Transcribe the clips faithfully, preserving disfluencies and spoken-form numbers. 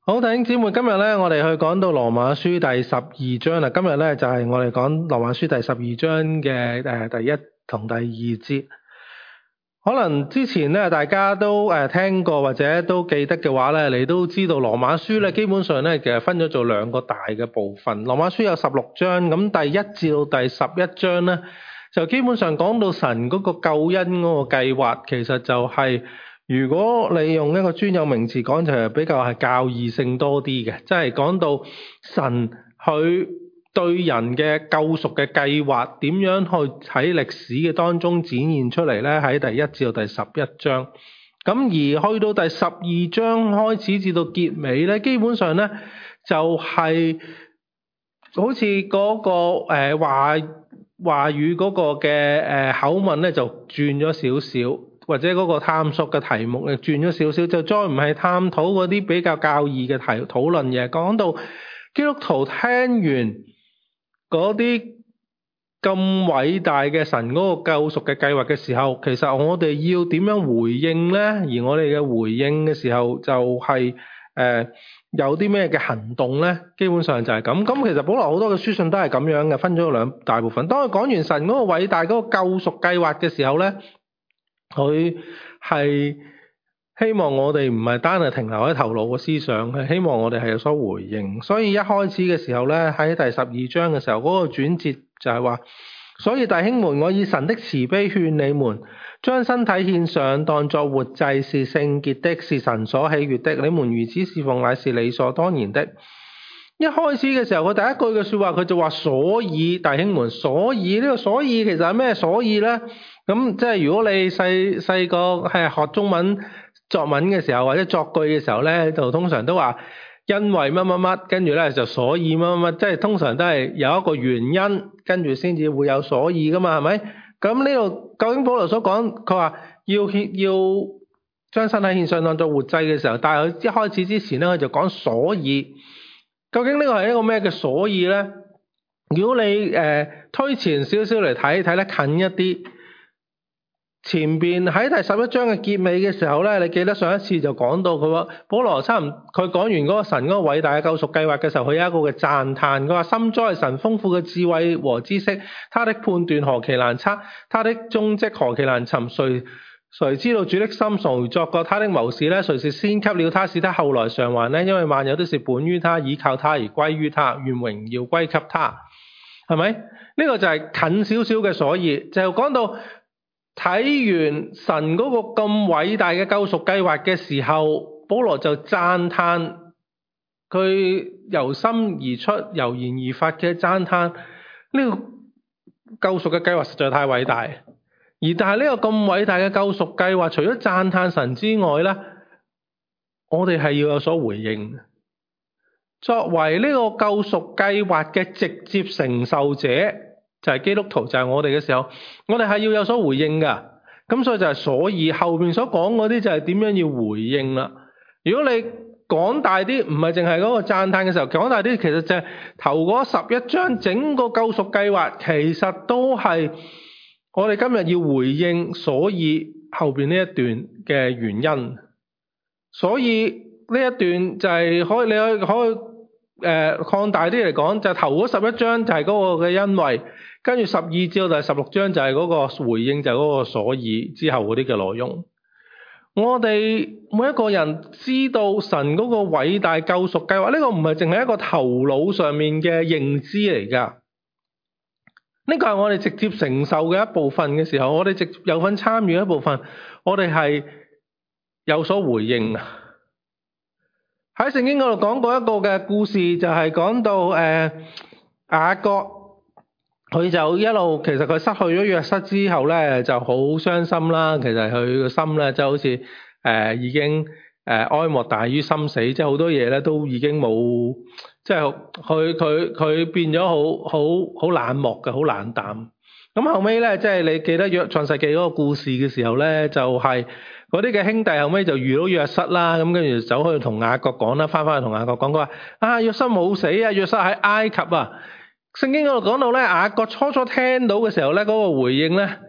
好，弟兄姊妹，今日咧，我哋去講到羅馬書第十二章啦。今日咧就係、是、我哋講羅馬書第十二章嘅誒、呃、第一同第二節。可能之前咧大家都誒、呃、聽過或者都記得嘅話咧，你都知道羅馬書咧基本上咧其實分咗做兩個大嘅部分。羅馬書有十六章，咁第一至到第十一章咧就基本上講到神嗰個救恩嗰個計劃，其實就係、是。如果你用一個專有名詞講，就係比較係教義性多啲嘅，即係講到神佢對人嘅救贖嘅計劃點樣去喺歷史嘅當中展現出嚟咧？喺第一至到第十一章，咁而去到第十二章開始至到結尾咧，基本上咧就係好似嗰個誒話話語嗰個嘅誒口吻咧就轉咗少少。或者嗰個探索嘅題目咧轉咗少少，就再唔係探討嗰啲比較教義嘅題討論嘢，講到基督徒聽完嗰啲咁偉大嘅神嗰個救贖嘅計劃嘅時候，其實我哋要點樣回應咧？而我哋嘅回應嘅時候就係、是、誒、呃、有啲咩嘅行動咧？基本上就係咁。咁其實保羅好多嘅書信都係咁樣嘅，分咗兩大部分。當佢講完神嗰個偉大嗰個救贖計劃嘅時候咧，佢係希望我哋唔係單係停留喺頭腦嘅思想，係希望我哋係有所回應。所以一開始嘅時候咧，喺第十二章嘅時候，嗰、那個轉折就係話，所以弟兄們，我以神的慈悲勸你們，將身體獻上，當作活祭，是聖潔的，是神所喜悅的。你們如此侍奉，乃是理所當然的。一開始嘅時候，佢第一句嘅說話，佢就話，所以弟兄們，所以呢、這個所以其實係咩所以咧？咁即係如果你細細個係學中文作文嘅時候，或者作句嘅時候咧，就通常都話因為乜乜乜，跟住咧就所以乜乜乜，即係通常都係有一個原因，跟住先至會有所以噶嘛，係咪？咁呢度究竟保羅所講，佢話要獻要將身體獻上當作活祭嘅時候，但係佢一開始之前咧，佢就講所以，究竟呢個係一個咩嘅所以咧？如果你誒、呃、推前少少嚟睇，睇得近一啲。前邊喺第十一章嘅結尾嘅時候咧，你記得上一次就講到佢話保羅差唔，佢講完嗰個神嗰個偉大嘅救贖計劃嘅時候，佢有一個嘅讚嘆，佢話深哉神豐富嘅智慧和知識，他的判斷何其難測，他的蹤跡何其難尋，誰誰知道主的心，誰作過他的謀士呢？誰是先給了他，使他後來償還呢？因為萬有都是本於他，倚靠他而歸於他，願榮耀歸給他，係咪？呢、這個就係近少少嘅所以，就講到。睇完神嗰個咁偉大嘅救贖計劃嘅時候，保羅就讚嘆佢由心而出、由言而發嘅讚嘆。呢個救贖嘅計劃實在太偉大，而但係呢個咁偉大嘅救贖計劃，除咗讚嘆神之外咧，我哋係要有所回應。作為呢個救贖計劃嘅直接承受者，就係基督徒，就係我哋嘅時候，我哋係要有所回應噶。咁所以就係所以後邊所講嗰啲就係點樣要回應啦。如果你講大啲，唔係淨係嗰個讚嘆嘅時候，講大啲，其實就係頭嗰十一章整個救贖計劃，其實都係我哋今日要回應。所以後邊呢一段嘅原因，所以呢一段就係可以你可以可以誒、呃、擴大啲嚟講，就係頭嗰十一章就係嗰個嘅因為。跟住十二至到第十六章就係嗰個回應，就係嗰個所以之後嗰啲嘅內容。我哋每一個人知道神嗰個偉大救贖計劃，呢個唔係淨係一個頭腦上面嘅認知嚟噶，呢個係我哋直接承受嘅一部分嘅時候，我哋直接有份參與嘅一部分，我哋係有所回應啊。喺聖經嗰度講過一個嘅故事，就係講到誒雅各。佢就一路，其實佢失去咗約瑟之後咧，就好傷心啦。其實佢個心咧，就好似誒、呃、已經誒、呃、哀莫大於心死，即係好多嘢咧都已經冇，即係佢佢佢變咗好好好冷漠嘅，好冷淡。咁後尾咧，即係你記得約創世記嗰個故事嘅時候咧，就係嗰啲嘅兄弟後尾就遇到約瑟啦，咁跟住走去同雅各講啦，翻返去同雅各講，佢話啊約瑟冇死啊，約瑟喺埃及啊。聖經嗰度講到咧，雅各初初聽到嘅時候咧，嗰個回應咧，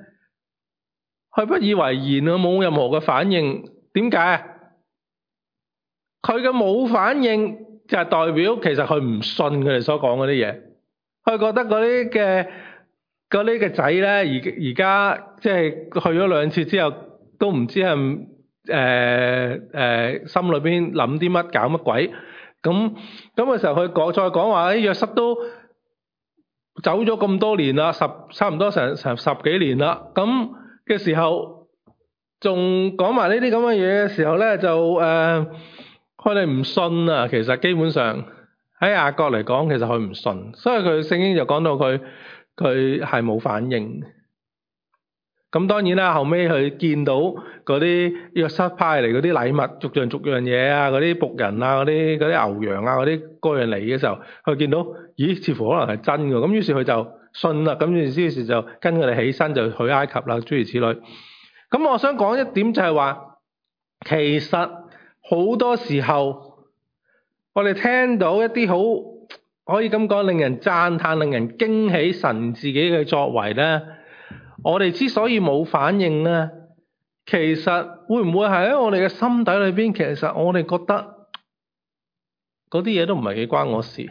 佢不以為然啊，冇任何嘅反應。點解啊？ 佢嘅冇反應就係代表其實佢唔信佢哋所講嗰啲嘢，佢覺得嗰啲嘅嗰啲嘅仔咧，而而家即係去咗兩次之後，都唔知係誒誒心裏邊諗啲乜，搞乜鬼咁咁嘅時候，佢講再講話，啲約瑟都走咗咁多年啦，十差唔多成成十幾年啦，咁嘅時候仲講埋呢啲咁嘅嘢嘅時候咧，就誒佢哋唔信啊。其實基本上喺雅各嚟講，其實佢唔信，所以佢聖經就講到佢佢係冇反應。咁當然啦，後尾佢見到嗰啲約瑟派嚟嗰啲禮物，逐樣逐樣嘢啊，嗰啲僕人啊，嗰啲嗰啲牛羊啊，嗰啲各樣嚟嘅時候，佢見到咦，似乎可能係真嘅，咁於是佢就信啦。咁於是於是就跟佢哋起身就去埃及啦，諸如此類。咁我想講一點就係話，其實好多時候我哋聽到一啲好可以咁講，令人讚嘆、令人驚喜神自己嘅作為咧。我哋之所以冇反應咧，其實會唔會係喺我哋嘅心底裏邊？其實我哋覺得嗰啲嘢都唔係幾關我事。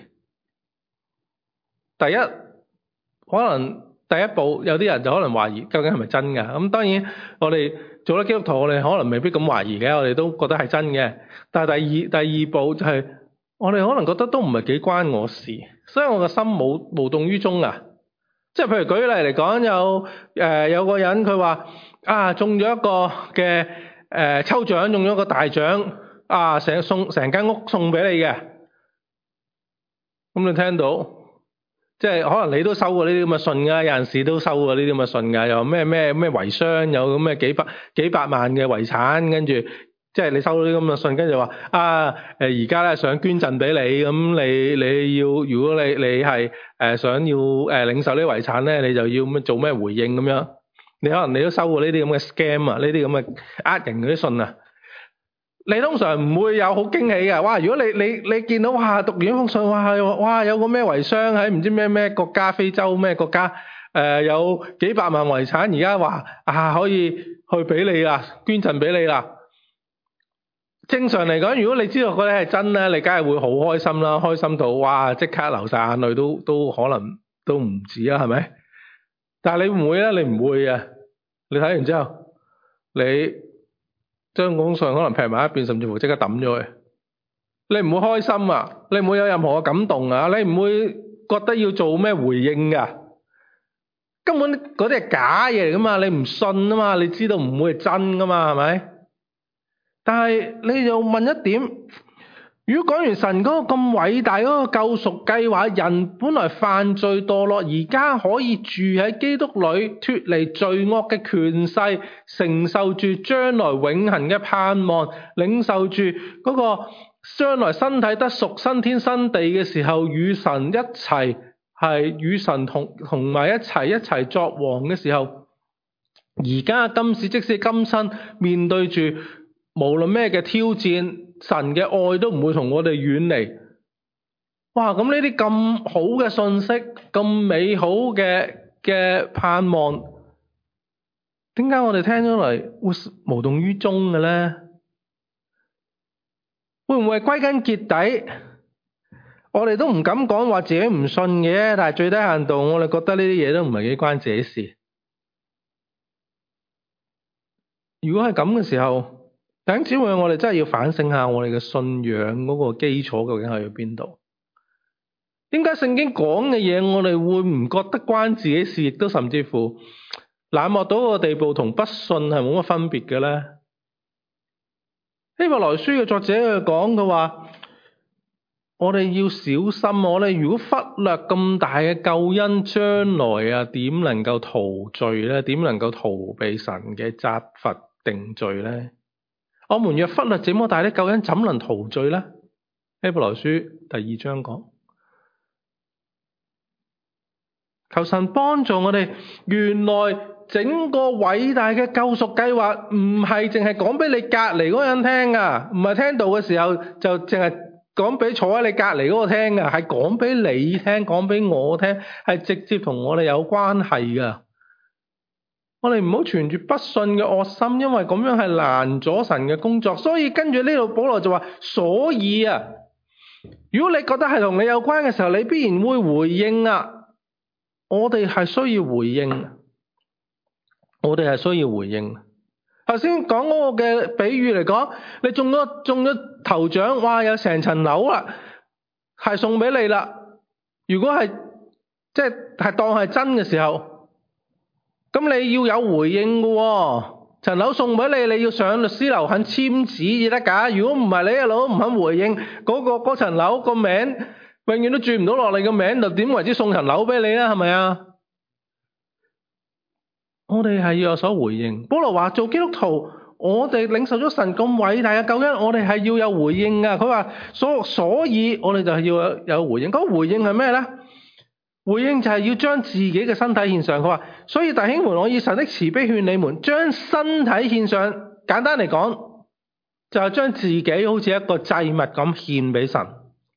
第一，可能第一步有啲人就可能懷疑究竟係咪真㗎？咁當然我哋做咗基督徒，我哋可能未必咁懷疑嘅，我哋都覺得係真嘅。但係第二第二步就係我哋可能覺得都唔係幾關我事，所以我個心冇無動於衷啊。即係譬如舉例嚟講，有誒、呃、有個人佢話啊中咗一個嘅誒、呃、抽獎中咗個大獎啊，成送成間屋送俾你嘅。咁你聽到，即係可能你都收過呢啲咁嘅信㗎，有陣時都收過呢啲咁嘅信㗎，又咩咩咩遺孀有咁咩幾百幾百萬嘅遺產，跟住即係你收到啲咁嘅信，跟住話啊誒而家咧想捐贈俾你，咁你你要如果你你係誒、呃、想要誒、呃、領受呢啲遺產咧，你就要咩做咩回應咁樣？你可能你都收過呢啲咁嘅 scam 啊，呢啲咁嘅呃人嗰啲信啊，你通常唔會有好驚喜嘅。哇！如果你你你見到哇讀完一封信，哇哇有個咩遺孀喺唔知咩咩國家非洲咩國家誒、呃、有幾百萬遺產，而家話啊可以去俾你啦，捐贈俾你啦。正常嚟講，如果你知道嗰啲係真咧，你梗係會好開心啦，開心到哇即刻流晒眼淚，都都可能都唔止啦，係咪？但係你唔會咧，你唔會啊！你睇完之後，你將封信可能劈埋一邊，甚至乎即刻抌咗佢。你唔會開心啊！你唔會有任何嘅感動啊！你唔會覺得要做咩回應㗎？根本嗰啲係假嘢嚟噶嘛！你唔信啊嘛！你知道唔會係真噶嘛？係咪？但係你又問一點，如果講完神嗰個咁偉大嗰個救贖計劃，人本來犯罪墮落，而家可以住喺基督裏，脫離罪惡嘅權勢，承受住將來永恆嘅盼望，領受住嗰個將來身體得贖新天新地嘅時候，與神一齊係與神同同埋一齊一齊作王嘅時候，而家今時即使今生面對住無論咩嘅挑戰，神嘅愛都唔會同我哋遠離。哇！咁呢啲咁好嘅信息，咁美好嘅嘅盼望，點解我哋聽咗嚟會無動於衷嘅咧？會唔會歸根結底，我哋都唔敢講話自己唔信嘅，但係最低限度我哋覺得呢啲嘢都唔係幾關自己事。如果係咁嘅時候，弟兄姊妹，我哋真係要反省下我哋嘅信仰嗰個基礎究竟係去邊度？點解聖經講嘅嘢，我哋會唔覺得關自己事，亦都甚至乎冷漠到個地步，同不信係冇乜分別嘅咧？希伯來書嘅作者佢講嘅話，我哋要小心，我哋如果忽略咁大嘅救恩，將來啊點能夠逃罪咧？點能夠逃避神嘅責罰定罪咧？我們若忽略這麼大的救恩，怎能逃罪呢？希伯來書第二章講，求神幫助我哋。原來整個偉大嘅救贖計劃唔係淨係講俾你隔籬嗰個人聽噶，唔係聽到嘅時候就淨係講俾坐喺你隔籬嗰個聽噶，係講俾你聽，講俾我聽，係直接同我哋有關係噶。 我哋唔好存住不信嘅惡心，因為咁樣係攔咗神嘅工作。所以跟住呢度保羅就話，所以啊，如果你覺得係同你有關嘅時候，你必然會回應啊。我哋係需要回應，我哋係需要回應。頭先講嗰個嘅比喻嚟講，你中咗中咗頭獎，哇，有成層樓啦，係送俾你啦。如果係即係係當係真嘅時候，咁你要有回應嘅喎。層樓送俾你，你要上律師樓肯簽字至得㗎。如果唔係，你一路唔肯回應，嗰、嗰個嗰層樓個名永遠都轉唔到落你個名度，點為之送層樓俾你啊？係咪啊？我哋係要有所回應。保羅話做基督徒，我哋領受咗神咁偉大嘅救恩，我哋係要有回應㗎。佢話所所以，我哋就係要有有回應。嗰、嗰個回應係咩咧？回應就係要將自己嘅身體獻上。佢話，所以弟兄們，我以神的慈悲勸你們，將身體獻上。簡單嚟講，就係將自己好似一個祭物咁獻俾神，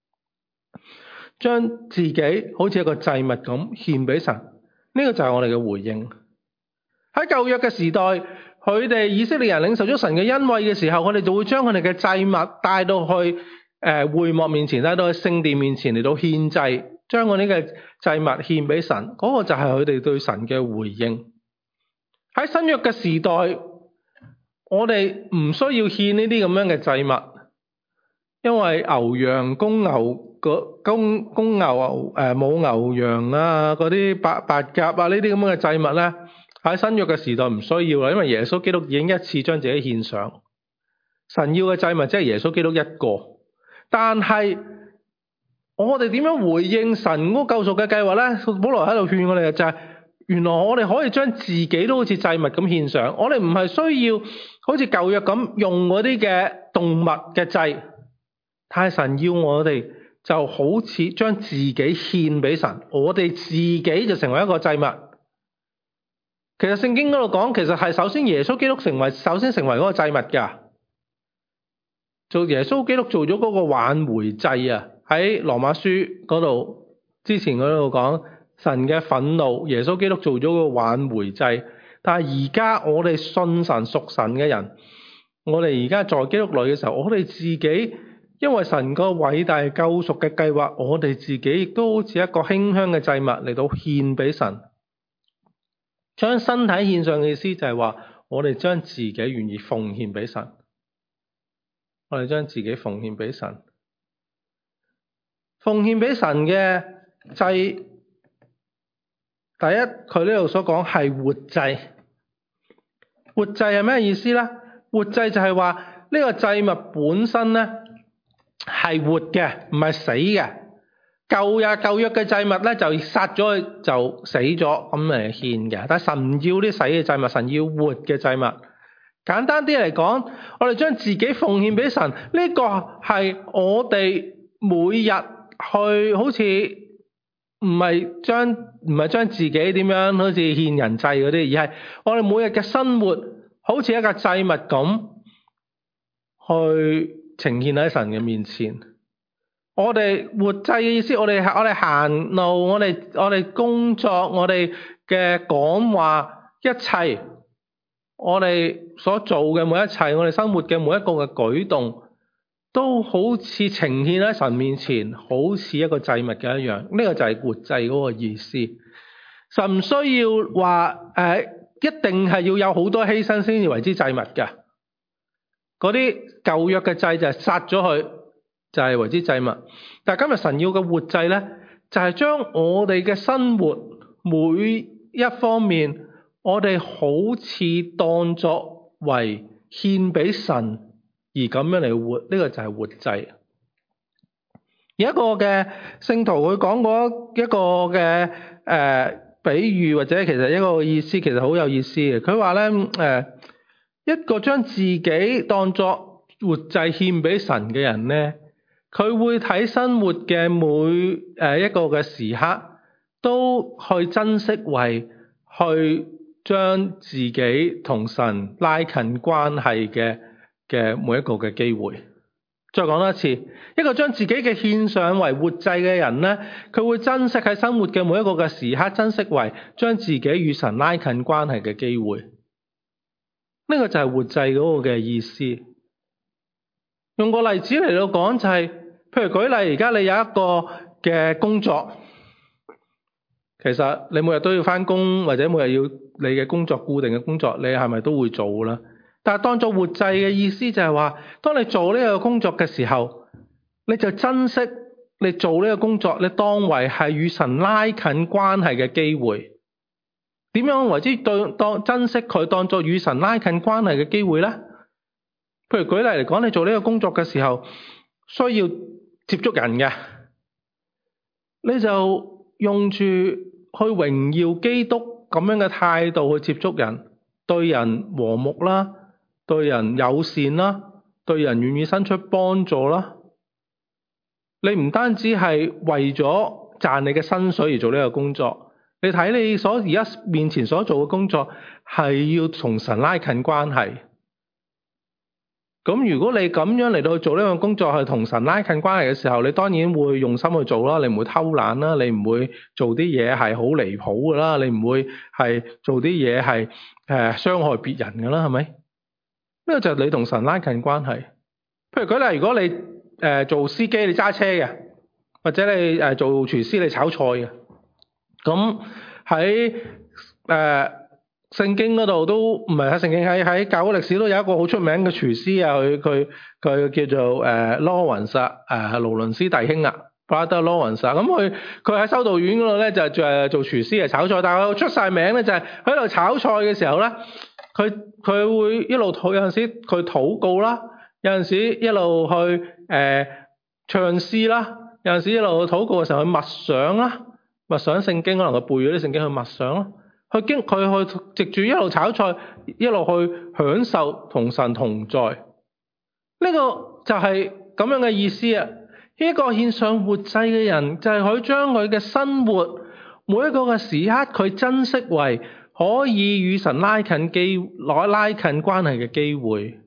將自己好似一個祭物咁獻俾神。呢個就係我哋嘅回應。喺舊約嘅時代，佢哋以色列人領受咗神嘅恩惠嘅時候，佢哋就會將佢哋嘅祭物帶到去誒會幕面前，帶到去聖殿面前嚟到獻祭。將我呢個祭物獻俾神，嗰、那個就係佢哋對神嘅回應。喺新約嘅時代，我哋唔需要獻呢啲咁樣嘅祭物，因為牛羊、公牛、公公牛、誒、呃、母牛羊啊，嗰啲白白鴿啊，呢啲咁樣嘅祭物咧，喺新約嘅時代唔需要啦，因為耶穌基督已經一次將自己獻上。神要嘅祭物即係耶穌基督一個，但係我哋點樣回應神嗰救贖嘅計劃呢？保羅喺度勸我哋就係、是，原來我哋可以將自己都好似祭物咁獻上。我哋唔係需要好似舊約咁用嗰啲嘅動物嘅祭，但係神要我哋就好似將自己獻俾神，我哋自己就成為一個祭物。其實聖經嗰度講，其實係首先耶穌基督成為，首先成為嗰個祭物㗎。做耶穌基督做咗嗰個挽回祭啊！喺羅馬書嗰度之前嗰度講神嘅憤怒，耶穌基督做咗個挽回祭。但係而家我哋信神屬神嘅人，我哋而家在基督裏嘅時候，我哋自己因為神個偉大救贖嘅計劃，我哋自己亦都好似一個馨香嘅祭物嚟到獻俾神。將身體獻上嘅意思就係話，我哋將自己願意奉獻俾神，我哋將自己奉獻俾神。奉獻俾神嘅祭，第一佢呢度所講係活祭。活祭係咩意思呢？活祭就係話呢個祭物本身呢係活嘅，唔係死嘅。舊約舊約嘅祭物呢，就殺咗佢就死咗咁嚟獻嘅，但係神唔要啲死嘅祭物，神要活嘅祭物。簡單啲嚟講，我哋將自己奉獻俾神，呢、這個係我哋每日去好似唔係將唔係將自己點樣好似獻人祭嗰啲，而係我哋每日嘅生活好似一個祭物咁去呈現喺神嘅面前。我哋活祭嘅意思，我哋我哋行路，我哋我哋工作，我哋嘅講話，一切我哋所做嘅每一切，我哋生活嘅每一個嘅舉動，都好似呈現喺神面前，好似一個祭物嘅一樣。呢、這個就係活祭嗰個意思。神唔需要話誒、呃，一定係要有好多犧牲先至為之祭物嘅。嗰啲舊約嘅祭就係殺咗佢，就係為之祭物。但係今日神要嘅活祭咧，就係、是、將我哋嘅生活每一方面，我哋好似當作為獻俾神。而咁樣嚟活，呢、這個就係活祭。有一個嘅聖徒佢講過一個嘅誒、呃、比喻，或者其實一個意思，其實好有意思嘅。佢話咧誒，一個將自己當作活祭獻俾神嘅人咧，佢會睇生活嘅每誒一個嘅時刻，都去珍惜為去將自己同神拉近關係嘅嘅每一個嘅機會， 再講多一次，一個將自己嘅獻上為活祭嘅人咧，佢會珍惜喺生活嘅每一個嘅時刻，珍惜為將自己與神拉近關係嘅機會。呢個就係活祭嗰個嘅意思。用個例子嚟到講就係，譬如舉例，而家你有一個嘅工作，其實你每日都要返工，或者每日要你嘅工作固定嘅工作，你係咪都會做啦？但係當作活祭嘅意思就係話，當你做呢個工作嘅時候，你就珍惜你做呢個工作，你當為係與神拉近關係嘅機會。點樣為之對當珍惜佢當作與神拉近關係嘅機會咧？譬如舉例嚟講，你做呢個工作嘅時候需要接觸人嘅，你就用住去榮耀基督咁樣嘅態度去接觸人，對人和睦啦，對人友善啦，對人願意伸出幫助啦。你唔單止係為咗賺你嘅薪水而做呢個工作，你睇你所而家面前所做嘅工作係要同神拉近關係。咁如果你咁樣嚟到去做呢個工作係同神拉近關係嘅時候，你當然會用心去做啦，你唔會偷懶啦，你唔會做啲嘢係好離譜噶啦，你唔會係做啲嘢係誒傷害別人噶啦，係咪？呢個就係你同神拉近關係。譬如舉例，如果你誒、呃、做司機，你揸車嘅，或者你誒、呃、做廚師，你炒菜嘅，咁喺誒聖經嗰度都唔係喺聖經，喺喺教會歷史都有一個好出名嘅廚師啊，佢佢佢叫做誒 Lawrence 誒係勞倫斯弟兄啊 Brother Lawrence 啊，咁佢佢喺修道院嗰度咧就誒做廚師啊炒菜，但係佢出晒名咧就係喺度炒菜嘅時候咧，佢佢會一路禱，有陣時佢禱告啦，有陣時一路去誒、呃、唱詩啦，有陣時一路去禱告嘅時候去默想啦，默想聖經，可能佢背咗啲聖經去默想啦。佢經佢去藉住一路炒菜，一路去享受同神同在，呢、這個就係咁樣嘅意思啊！一個獻上活祭嘅人，就係佢將佢嘅生活每一個嘅時刻，佢珍惜為可以與神拉近機攞拉近關係嘅機會。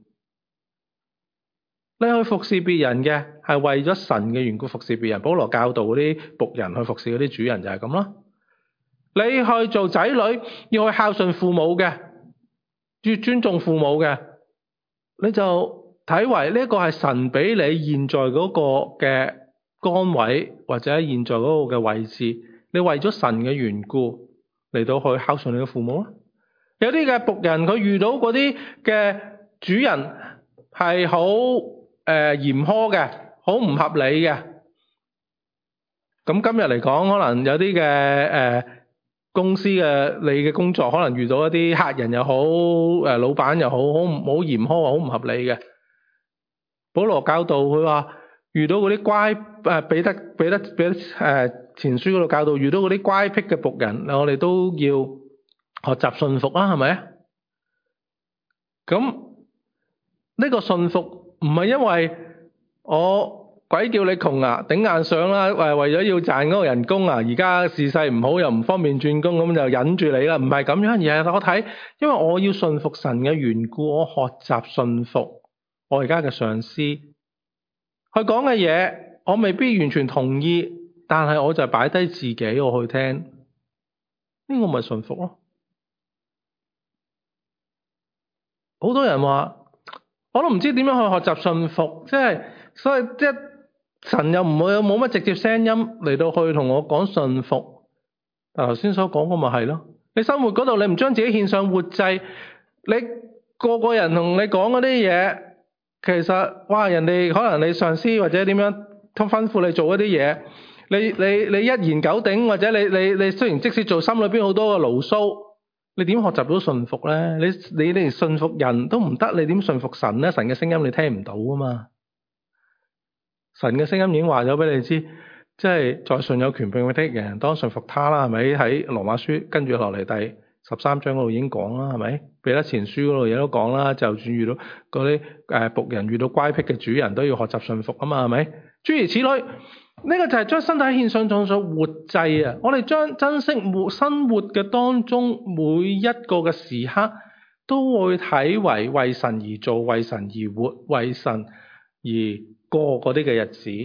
你去服侍別人嘅係為咗神嘅緣故服侍別人。保羅教導嗰啲僕人去服侍嗰啲主人就係咁咯。你去做仔女，要去孝順父母嘅，要尊重父母嘅，你就睇為呢個係神俾你現在嗰個嘅崗位，或者現在嗰個嘅位置，你為咗神嘅緣故嚟到去孝順你嘅父母啊。有啲嘅僕人佢遇到嗰啲嘅主人係好誒嚴苛嘅，好唔合理嘅。咁今日嚟講，可能有啲嘅誒。呃公司嘅你嘅工作可能遇到一啲客人又好，誒老闆又好，好唔好嚴苛，好唔合理嘅。保羅教導佢話，遇到嗰啲乖誒彼得彼得彼得誒前書嗰度教導，遇到嗰啲乖僻嘅僕人，我哋都要學習順服啦，係咪啊？咁呢個順服唔係因為我鬼叫你窮啊，頂硬上啦！誒，為咗要賺嗰個人工啊，而家時勢唔好又唔方便轉工，咁就忍住你啦。唔係咁樣，而係我睇，因為我要順服神嘅緣故，我學習順服我而家嘅上司。佢講嘅嘢，我未必完全同意，但係我就擺低自己我去聽，呢個咪順服咯。好多人話，我都唔知點樣去學習順服，即係所以即係。神又唔會有冇乜直接聲音嚟到去同我講順服，但頭先所講嘅咪係咯。你生活嗰度你唔將自己獻上活祭，你個個人同你講嗰啲嘢，其實哇人哋可能你上司或者點樣吩咐你做一啲嘢，你你你一言九鼎，或者你你你雖然即使做心裏邊好多嘅牢騷，你點學習到順服咧？你你連順服人都唔得，你點順服神咧？神嘅聲音你聽唔到啊嘛。神嘅聲音已經話咗俾你知，即係在上有權柄的人人當順服他啦，係咪？喺羅馬書跟住落嚟第十三章嗰度已經講啦，係咪？彼得前書嗰度亦都講啦，就算遇到嗰啲誒僕人遇到乖僻嘅主人，都要學習順服啊嘛，係咪？諸如此類，呢、這個就係將身體獻上當作活祭啊！我哋將珍惜活生活嘅當中每一個嘅時刻，都會睇為為神而做，為神而活，為神而過嗰啲嘅日子。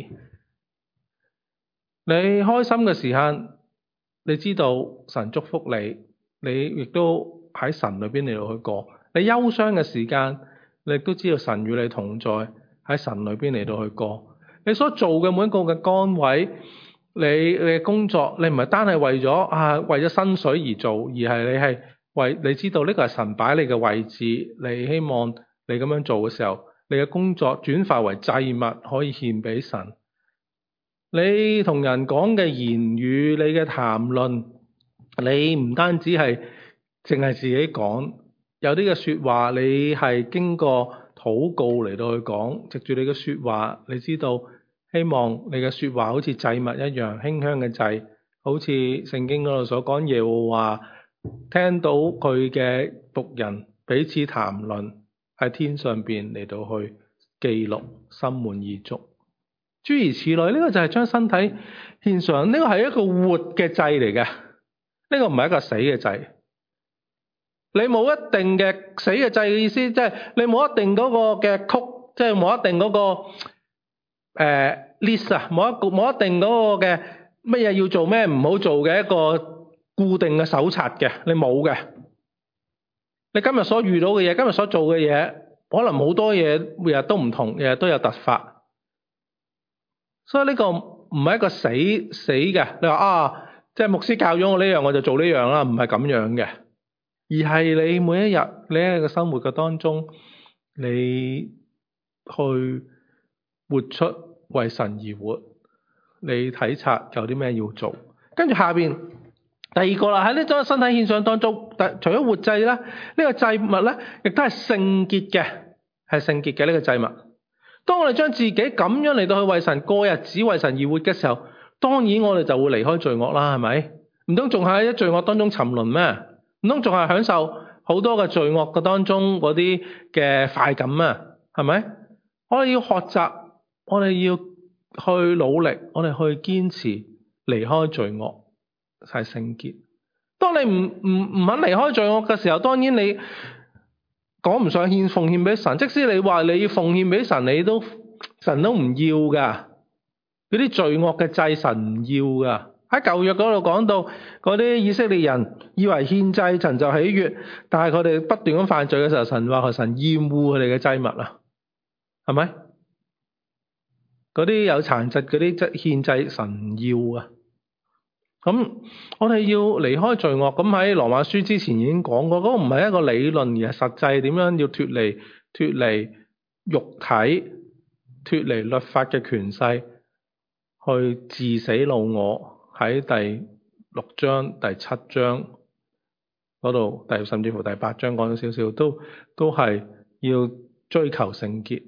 你開心嘅時間，你知道神祝福你，你亦都喺神裏邊嚟到去過。你憂傷嘅時間，你亦都知道神與你同在，喺神裏邊嚟到去過。你所做嘅每一個嘅崗位，你你嘅工作，你唔係單係為咗啊為咗薪水而做，而係你係為你知道呢個係神擺你嘅位置，你希望你咁樣做嘅時候，你嘅工作轉化為祭物，可以獻俾神。你同人講嘅言語，你嘅談論，你唔單止係淨係自己講，有啲嘅說話你係經過禱告嚟到去講，藉住你嘅說話，你知道希望你嘅說話好似祭物一樣，馨香嘅祭，好似聖經嗰度所講，耶和華聽到佢嘅僕人彼此談論，喺天上邊嚟到去記錄，心滿意足。諸如此類，呢個就係將身體獻上，呢個係一個活嘅祭嚟嘅，呢個唔係一個死嘅祭。你冇一定嘅死嘅祭嘅意思，即係你冇一定嗰個嘅曲，即係冇一定嗰個誒 list 啊，冇一個冇一定嗰個嘅乜嘢要做咩唔好做嘅一個固定嘅手冊嘅，你冇嘅。你今日所遇到嘅嘢，今日所做嘅嘢，可能好多嘢每日都唔同，日日都有突發。所以呢個唔係一個死死嘅，你話啊，即係牧師教咗我呢樣，我就做呢樣啦，唔係咁樣嘅，而係你每一日你喺個生活嘅當中，你去活出為神而活，你體察有啲咩要做。跟住下邊第二個啦，喺呢種身體獻上當中，除咗活祭咧，呢個祭物咧，亦都係聖潔嘅，係聖潔嘅呢個祭物。當我哋將自己咁樣嚟到去為神過日子、為神而活嘅時候，當然我哋就會離開罪惡啦，係咪？唔通仲喺罪惡當中沉淪咩？唔通仲係享受好多嘅罪惡嘅當中嗰啲嘅快感咩？係咪？我哋要學習，我哋要去努力，我哋去堅持離開罪惡，係聖潔。當你唔唔唔肯離開罪惡嘅時候，當然你講唔上獻奉獻俾神，即使你話你要奉獻俾神，你都神都唔要噶。嗰啲罪惡嘅祭神唔要噶。喺舊約嗰度講到，嗰啲以色列人以為獻祭神就喜悅，但係佢哋不斷咁犯罪嘅時候，神話係神厭惡佢哋嘅祭物啊，係咪？嗰啲有殘疾嗰啲即獻祭神唔要啊。咁我哋要離開罪惡，咁喺羅馬書之前已經講過，嗰、那個唔係一個理論，而係實際點樣要脫離脫離肉體、脫離律法嘅權勢，去治死老我。喺第六章、第七章嗰度，第甚至乎第八章講咗少少，都都係要追求聖潔。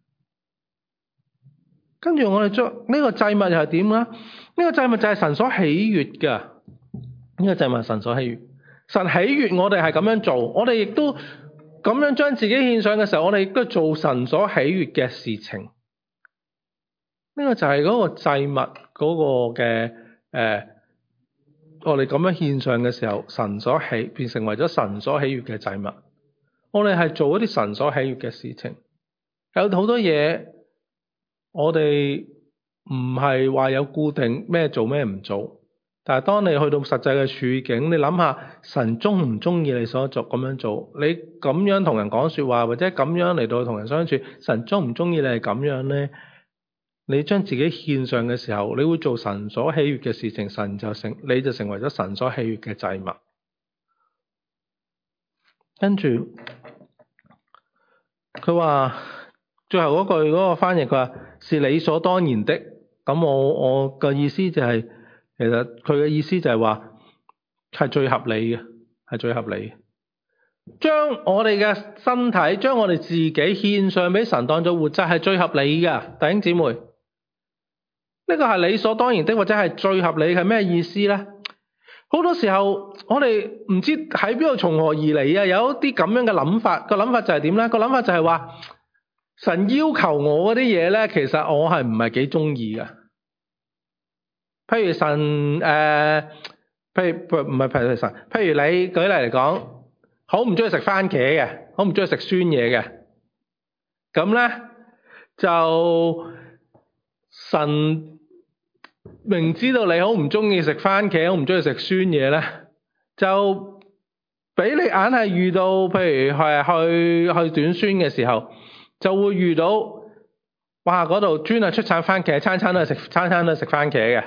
跟住我哋將呢個祭物又係點咧？呢、這個祭物就係神所喜悅嘅。呢、這個祭物係神所喜悅，神喜悅我哋係咁樣做，我哋亦都咁樣將自己獻上嘅時候，我哋亦都做神所喜悅嘅事情。呢、這個就係嗰個祭物嗰個嘅誒、呃，我哋咁樣獻上嘅時候，神所喜變成為咗神所喜悅嘅祭物。我哋係做一啲神所喜悅嘅事情，有好多嘢。我哋唔係話有固定咩做咩唔做，但係當你去到實際嘅處境，你諗下神鍾唔鍾意你所做咁樣做？你咁樣同人講說話，或者咁樣嚟到同人相處，神鍾唔鍾意你係咁樣呢？你將自己獻上嘅時候，你會做神所喜悅嘅事情，神就成你就成為咗神所喜悅嘅祭物。跟住佢話最後嗰句嗰個翻譯，佢話是理所當然的。咁我我嘅意思就係、是，其實佢嘅意思就係話係最合理嘅，係最合理嘅。將我哋嘅身體，將我哋自己獻上俾神當作活祭係最合理嘅，弟兄姊妹。呢、這個係理所當然的，或者係最合理係咩意思咧？好多時候我哋唔知喺邊度從何而嚟啊！有一啲咁樣嘅諗法，個諗法就係點咧？個諗法就係話神要求我嗰啲嘢咧，其實我係唔係幾中意嘅。譬如神誒、呃，譬如唔係譬如神，譬如你舉例嚟講，好唔中意食番茄嘅，好唔中意食酸嘢嘅，咁咧就神明知道你好唔中意食番茄，好唔中意食酸嘢咧，就俾你硬係遇到，譬如係去去短宣嘅時候，就會遇到，哇！嗰度專係出產番茄，餐餐都係食，餐餐都係食番茄嘅，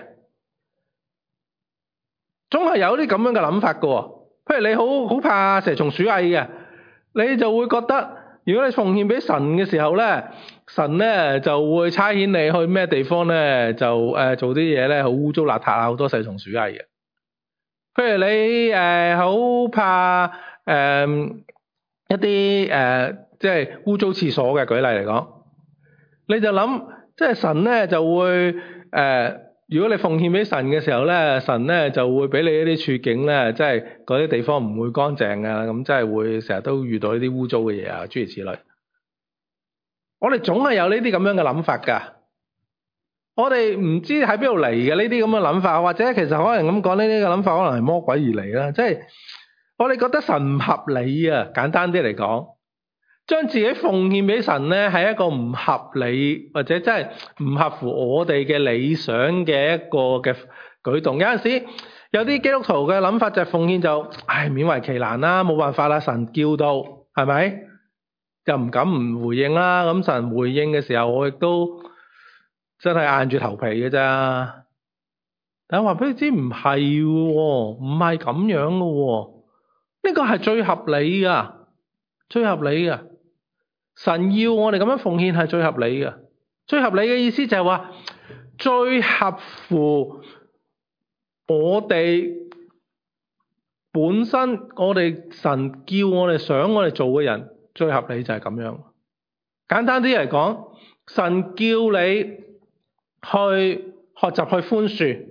總係有啲咁樣嘅諗法㗎喎。譬如你好好怕蛇蟲鼠蟻嘅，你就會覺得，如果你奉獻俾神嘅時候咧，神咧就會差遣你去咩地方咧，就誒、呃、做啲嘢咧好污糟邋遢啊，好多蛇蟲鼠蟻嘅。譬如你誒好、呃、怕誒、呃、一啲誒、呃、即係污糟廁所嘅，舉例嚟講，你就諗即係神咧就會誒、呃，如果你奉獻俾神嘅時候咧，神咧就會俾你一啲處境咧，即係嗰啲地方唔會乾淨啊，咁即係會成日都遇到呢啲污糟嘅嘢啊，諸如此類。我哋總係有呢啲咁樣嘅諗法㗎。我哋唔知喺邊度嚟嘅呢啲咁嘅諗法，或者其實可能咁講，呢啲嘅諗法可能係魔鬼而嚟啦。即係我哋覺得神唔合理啊，簡單啲嚟講，將自己奉獻俾神咧係一個唔合理或者真係唔合乎我哋嘅理想嘅一個嘅舉動。有陣時有啲基督徒嘅諗法就係奉獻就唉勉為其難啦，冇辦法啦，神叫到係咪？又唔敢唔回應啦。咁神回應嘅時候，我亦都真係硬住頭皮嘅咋。但係話俾你知唔係喎，唔係咁樣嘅喎。呢個係最合理噶，最合理噶。神要我哋咁樣奉獻係最合理噶。最合理嘅意思就係話，最合乎我哋本身，我哋神叫我哋想我哋做嘅人，最合理就係咁樣。簡單啲嚟講，神叫你去學習去寬恕，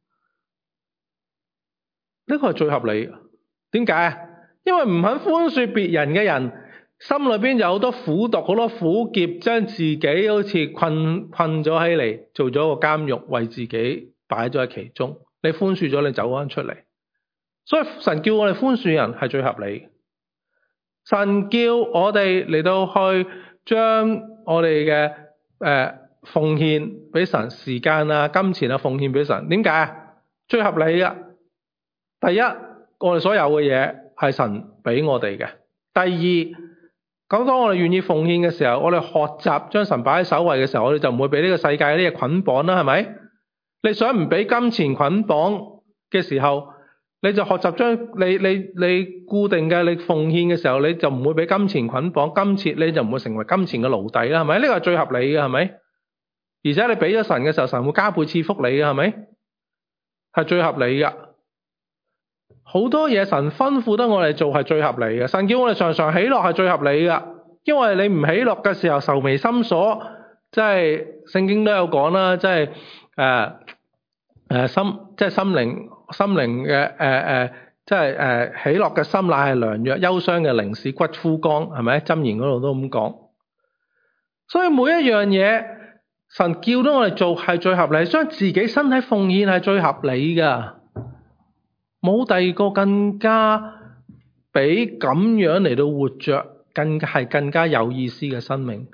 呢個係最合理嘅。點解啊？因為唔肯寬恕別人嘅人，心裏邊有好多苦毒，好多苦澀，將自己好似困困咗起嚟，做咗個監獄，為自己擺咗喺其中。你寬恕咗，你走翻出嚟。所以神叫我哋寬恕人係最合理嘅。神叫我哋嚟到去將我哋嘅誒奉獻俾神，時間啊、金錢啊奉獻俾神。點解啊？最合理嘅。第一，我哋所有嘅嘢係神俾我哋嘅。第二，咁當我哋願意奉獻嘅時候，我哋學習將神擺喺首位嘅時候，我哋就唔會俾呢個世界啲嘢捆綁啦，係咪？你想唔俾金錢捆綁嘅時候，你就學習將你你你固定嘅你奉獻嘅時候，你就唔會俾金錢捆綁，金錢你就唔會成為金錢嘅奴隸啦，係咪？呢個係最合理嘅，係咪？而且你俾咗神嘅時候，神會加倍賜福你嘅，係咪？係最合理嘅。好多嘢神吩咐得我哋做係最合理嘅，神叫我哋常常喜樂係最合理嘅，因為你唔喜樂嘅時候愁眉深鎖，即係聖經都有講啦，即係誒誒心即係心靈心靈嘅誒誒，即係誒、呃、喜樂嘅心乃係良藥，憂傷嘅靈使骨枯乾，係咪？箴言嗰度都咁講。所以每一樣嘢神叫到我哋做係最合理，將自己身體奉獻係最合理㗎。冇第二個更加比咁樣嚟到活着，更加係更加有意思嘅生命。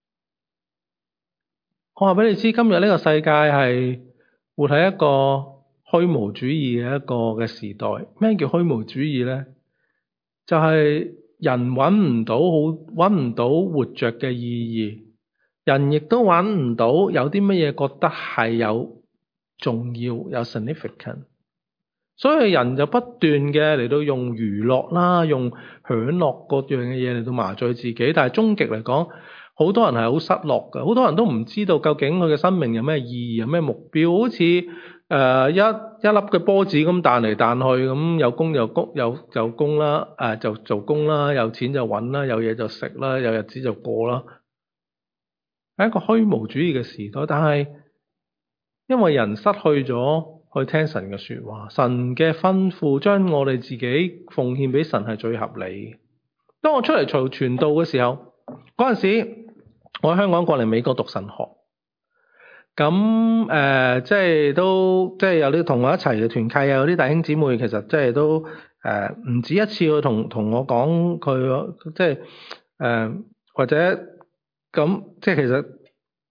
我話俾你知，今日呢個世界係活喺一個虛無主義嘅一個嘅時代。咩叫虛無主義呢？就係人揾唔到好揾唔到活着嘅意義，人亦都揾唔到有啲乜嘢覺得係有重要有 significant。所以人就不斷嘅嚟到用娛樂啦，用享樂各樣嘅嘢嚟到麻醉自己，但係終極嚟講，好多人係好失落嘅，好多人都唔知道究竟佢嘅生命有咩意義，有咩目標，好似誒、呃、一一粒嘅波子咁彈嚟彈去，咁有工就工有就工啦，誒、呃、就做工啦，有錢就揾啦，有嘢就食啦，有日子就過啦，係一個虛無主義嘅時代。但係因為人失去咗去聽神嘅說話，神嘅吩咐將我哋自己奉獻俾神係最合理。當我出嚟做傳道嘅時候，嗰陣時我喺香港過嚟美國讀神學，咁誒、呃、即係都即係有啲同我一齊嘅團契啊，有啲弟兄姊妹其實即係都誒唔、呃、止一次去同同我講佢即係誒、呃、或者咁即係其實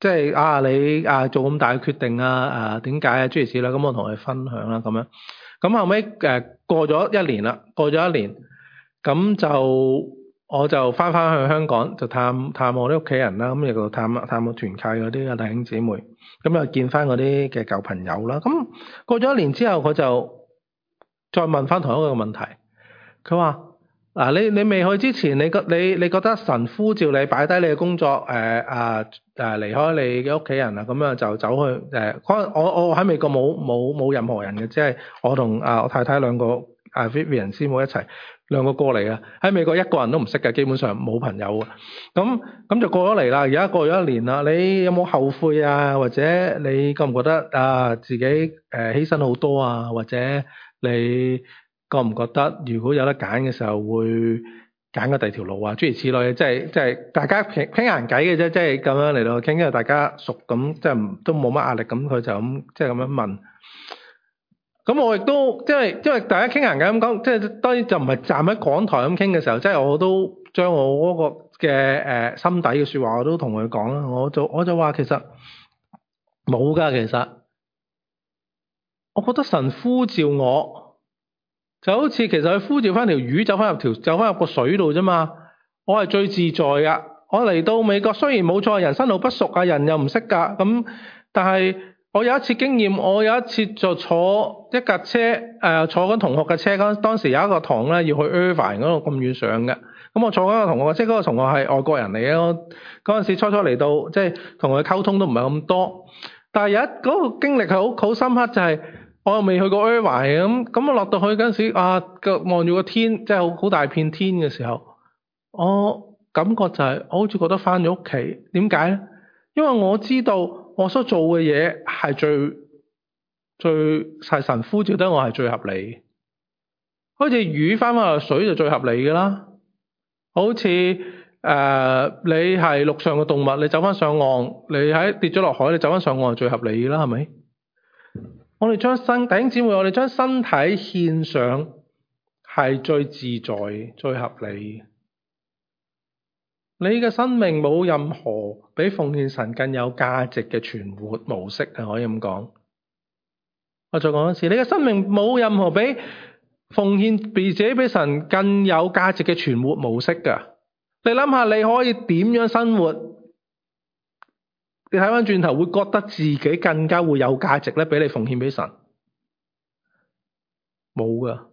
即係啊你啊做咁大嘅決定啊，誒點解啊諸如此類，咁我同佢分享啦咁樣。咁後尾誒、呃、過咗一年啦，過咗一年，咁就我就翻返去香港，就探探我啲屋企人啦，咁亦都探探我團契嗰啲弟兄姊妹，咁又見翻嗰啲嘅舊朋友啦。咁過咗一年之後，佢就再問翻同一個問題，佢話：嗱，你你未去之前，你覺你你覺得神呼召你擺低你嘅工作，誒啊誒離開你嘅屋企人啊，咁樣就走去誒，可能我我喺美國冇冇冇任何人嘅，即係我同啊我太太兩個啊 Vivian 師母一齊兩個過嚟嘅，喺美國一個人都唔識嘅，基本上冇朋友嘅。咁咁就過咗嚟啦，而家過咗一年啦，你有冇後悔啊？或者你覺唔覺得啊自己誒犧牲好多啊？或者你覺唔覺得如果有得揀嘅時候會揀個第二條路啊？諸如此類，即係即係大家傾傾閒偈嘅啫，即係咁樣嚟到傾，因為大家熟咁，即係都冇乜壓力，咁佢就咁即係咁樣問。咁我亦都即係因為大家傾閒偈咁講，即係當然就唔係站喺講台咁傾嘅時候，即係我都將我嗰個嘅誒心底嘅説話我都同佢講啦。我就我就話其實冇㗎，其實我覺得神呼召我，就好似其實佢呼召翻條魚走翻入條走翻入個水度啫嘛。我係最自在㗎。我嚟到美國雖然冇錯，人生路不熟啊，人又唔識㗎，咁但係我有一次經驗，我有一次就坐一架車，誒、呃、坐緊同學嘅車，嗰當時有一個堂咧要去 Irvine 嗰度咁遠上嘅，咁我坐緊個同學嘅車，嗰、嗰個同學係外國人嚟嘅，嗰陣時初初嚟到，即係同佢溝通都唔係咁多，但係有一嗰、嗰個經歷係好好深刻，就係、是、我又未去過 Irvine 咁，咁我落到去嗰陣時，啊望住個天，即係好好大片天嘅時候，我感覺就係、是、我好似覺得返咗屋企，點解咧？因為我知道。我所做嘅嘢係最最係神呼召得我係最合理，好似魚翻返落水就最合理㗎啦。好似誒、呃、你係陸上嘅動物，你走翻上岸，你喺跌咗落海，你走翻上岸係最合理㗎啦，係咪？我哋將身弟兄姊妹，我哋將身體獻上係最自在、最合理。你嘅生命冇任何比奉獻神更有價值嘅存活模式，係可以咁講。我再講一次，你嘅生命冇任何比奉獻比自己比神更有價值嘅存活模式㗎。你諗下，你可以點樣生活？你睇翻轉頭會覺得自己更加會有價值咧，比你奉獻俾神冇㗎。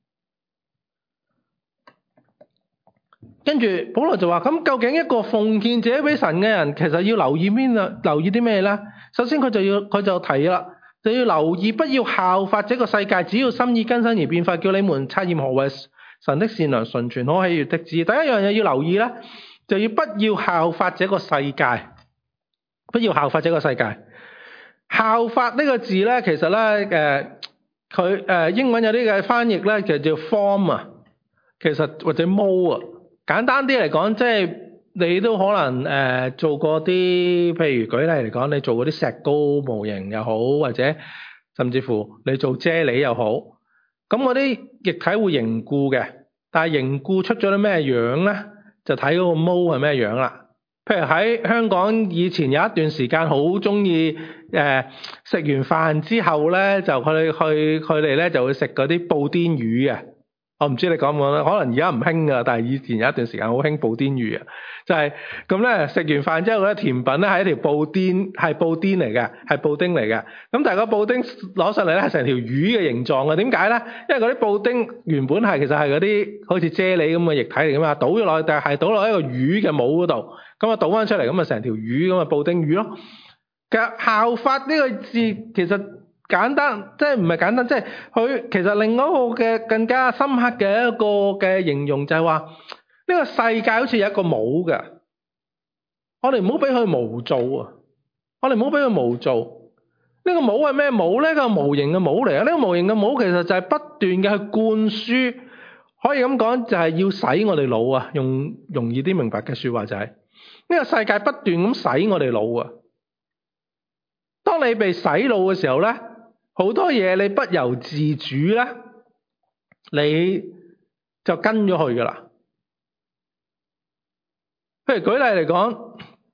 跟住保羅就話：咁究竟一個奉獻自己俾神嘅人，其實要留意邊啊？留意啲咩咧？首先佢就要佢就提啦，就要留意，不要效法這個世界，只要心意更新而變化，叫你們察驗何為神的善良、純全、可喜悅的旨意。第一樣嘢要留意咧，就要不要效法這個世界，不要效法這個世界。效法呢個字咧，其實咧誒，佢、呃、誒英文有啲嘅翻譯咧，其實叫 form 啊，其實或者 mold 啊。簡單啲嚟講，即係你都可能誒、呃、做過啲，譬如舉例嚟講，你做嗰啲石膏模型又好，或者甚至乎你做啫喱又好，咁嗰啲液體會凝固嘅，但係凝固出咗啲咩樣咧，就睇嗰個模係咩樣啦。譬如喺香港以前有一段時間好中意誒食完飯之後咧，就佢哋去佢哋咧就會食嗰啲布甸魚嘅。我唔知你講唔講啦，可能而家唔興噶，但係以前有一段時間好興布甸魚啊，就係咁咧，食完飯之後咧，甜品咧係一條布甸，係布甸嚟嘅，係布丁嚟嘅。咁但係個布丁攞上嚟咧係成條魚嘅形狀嘅，點解咧？因為嗰啲布丁原本係其實係嗰啲好似啫喱咁嘅液體嚟噶嘛，倒咗落去，但係倒落一個魚嘅帽嗰度，咁啊倒翻出嚟，咁啊成條魚咁啊布丁魚咯。其實效法呢個字其實簡單，即係唔係簡單，即係佢其實另外一個嘅更加深刻嘅一個嘅形容就係話，呢個世界好似有一個帽嘅，我哋唔好俾佢模造啊！我哋唔好俾佢模造。呢個帽係咩帽咧？呢個模型嘅帽嚟啊！呢個模型嘅帽其實就係不斷嘅去灌輸，可以咁講就係要洗我哋腦啊！用容易啲明白嘅説話就係，呢個世界不斷咁洗我哋腦啊！當你被洗腦嘅時候咧，好多嘢你不由自主咧，你就跟咗去噶啦。譬如舉例嚟講，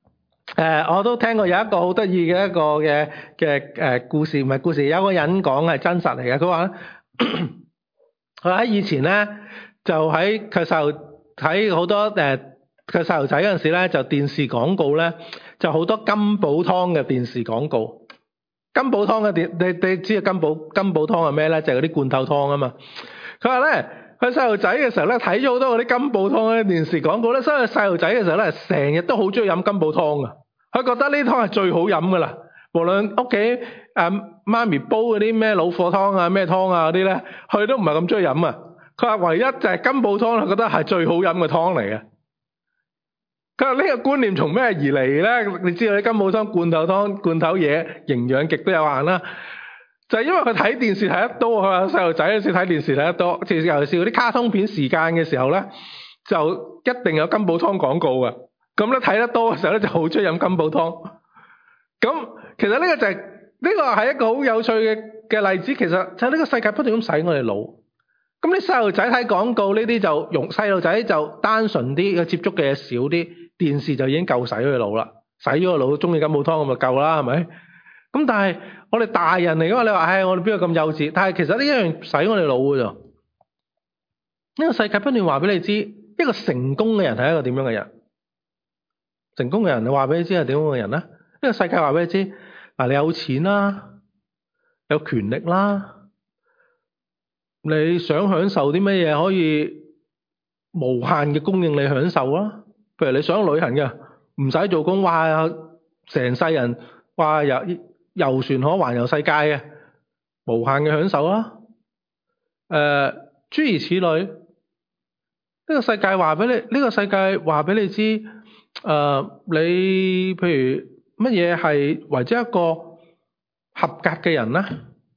誒，我都聽過有一個好得意嘅一個嘅嘅誒故事，唔係故事，有個人講係真實嚟嘅。佢話咧，佢喺以前咧，就喺佢細路睇好多誒，佢細路仔嗰陣時咧，就電視廣告咧，就好多金寶湯嘅電視廣告。金寶湯嘅電，你你知道金寶金寶湯係咩咧？就係嗰啲罐頭湯啊嘛。佢話咧，佢細路仔嘅時候咧，睇咗好多嗰啲金寶湯嘅電視廣告咧，所以細路仔嘅時候咧，成日都好中意飲金寶湯啊。佢覺得呢湯係最好飲噶啦，無論屋企誒媽咪煲嗰啲咩老火湯啊、咩湯啊嗰啲咧，佢都唔係咁中意飲啊。佢話唯一就係金寶湯，佢覺得係最好飲嘅湯嚟嘅。佢話呢個觀念從咩而嚟咧？你知道啲金寶湯罐頭湯罐頭嘢營養極都有限啦，就係因為佢睇電視睇得多。佢話細路仔嗰時睇電視睇得多，尤其是嗰啲卡通片時間嘅時候咧，就一定有金寶湯廣告嘅。咁咧睇得多嘅時候咧，就好中意飲金寶湯。咁其實呢個就係呢個係一個好有趣嘅嘅例子。其實就係呢個世界不斷咁洗我哋腦。咁你細路仔睇廣告呢啲就用細路仔就單純啲，佢接觸嘅嘢少啲，電視就已經夠洗佢腦啦。洗咗個腦，中意金寶湯咁就夠啦，係咪？咁但係我哋大人嚟嘅話，你話唉，我哋邊度咁幼稚？但係其實呢一樣洗我哋腦嘅啫。呢個世界不斷話俾你知，一個成功嘅人係一個點樣嘅人？成功嘅人，你話俾你知係點樣嘅人咧？呢個世界話俾你知，嗱，你有錢啦，有權力啦，你想享受啲乜嘢可以無限嘅供應你享受啦。譬如你想旅行嘅，唔使做工，哇，成世人哇遊遊船可環遊世界嘅，無限嘅享受啦。誒、呃，諸如此類。呢個世界話俾你，呢個世界話俾你知，誒、呃，你譬如乜嘢係為之一個合格嘅人咧？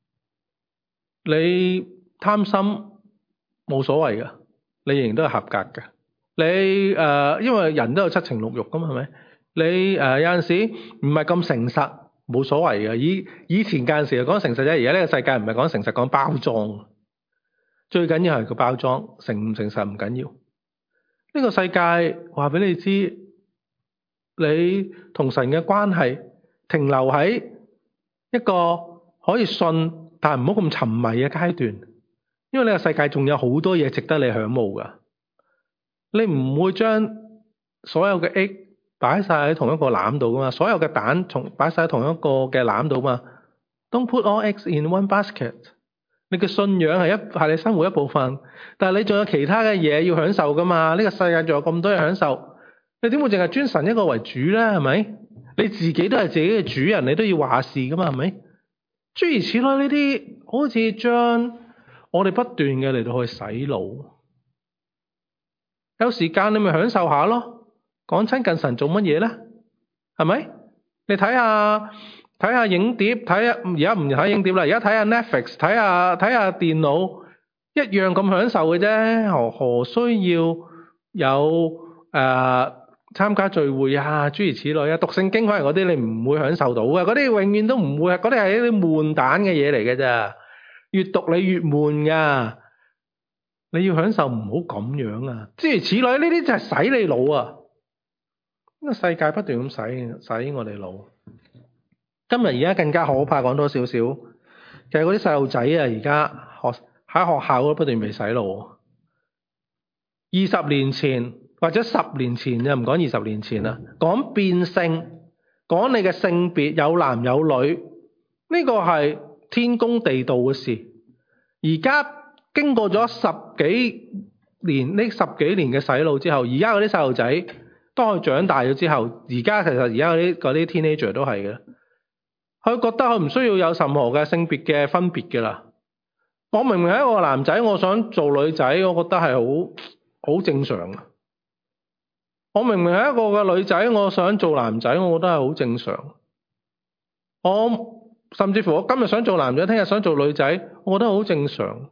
你貪心冇所謂嘅，你仍然都係合格嘅。你誒、呃，因為人都有七情六欲噶嘛，係咪？你誒、呃、有陣時唔係咁誠實，冇所謂嘅。以以前嗰陣時就講誠實啫，而家呢個世界唔係講誠實，講包裝。最緊要係個包裝，誠唔誠實唔緊要。呢個世界話俾你知，你同神嘅關係停留喺一個可以信，但係唔好咁沉迷嘅階段。因為呢個世界仲有好多嘢值得你享慕噶。你唔會將所有嘅 egg 擺晒喺同一個籃度噶嘛，所有嘅蛋從擺晒喺同一個嘅籃度嘛。Don't put all eggs in one basket。你嘅信仰係一係你生活一部分，但係你仲有其他嘅嘢要享受噶嘛？呢個世界仲有咁多嘢享受，你點會淨係專神一個為主咧？係咪？你自己都係自己嘅主人，你都要話事噶嘛？係咪？諸如此類呢啲，好似將我哋不斷嘅嚟到去洗腦。有時間你咪享受下咯。講親近神做乜嘢咧？係咪？你睇下。睇下影碟，睇下而家唔睇影碟啦，而家睇下 Netflix，睇下睇下電腦，一樣咁享受嘅啫。何何需要有誒、呃、參加聚會啊，諸如此類啊，讀聖經可能嗰啲你唔會享受到嘅，嗰啲永遠都唔會，嗰啲係一啲悶蛋嘅嘢嚟嘅咋。越讀你越悶噶，你要享受唔好咁樣啊。諸如此類，呢啲就係洗你腦啊。呢個世界不斷咁洗洗我哋腦。今日而家更加可怕，講多少少，其實嗰啲細路仔啊，而家學喺學校都不斷被洗腦。二十年前或者十年前就唔講二十年前啦，講變性，講你嘅性別有男有女，呢個係天公地道嘅事。而家經過咗十幾年，呢十幾年嘅洗腦之後，而家嗰啲細路仔當佢長大咗之後，而家其實而家嗰啲嗰啲 teenager 都係嘅。佢覺得佢唔需要有任何嘅性別嘅分別嘅啦。我明明係一個男仔，我想做女仔，我覺得係好好正常嘅。我明明係一個嘅女仔，我想做男仔，我覺得係好正常。我甚至乎我今日想做男仔，聽日想做女仔，我覺得好正常。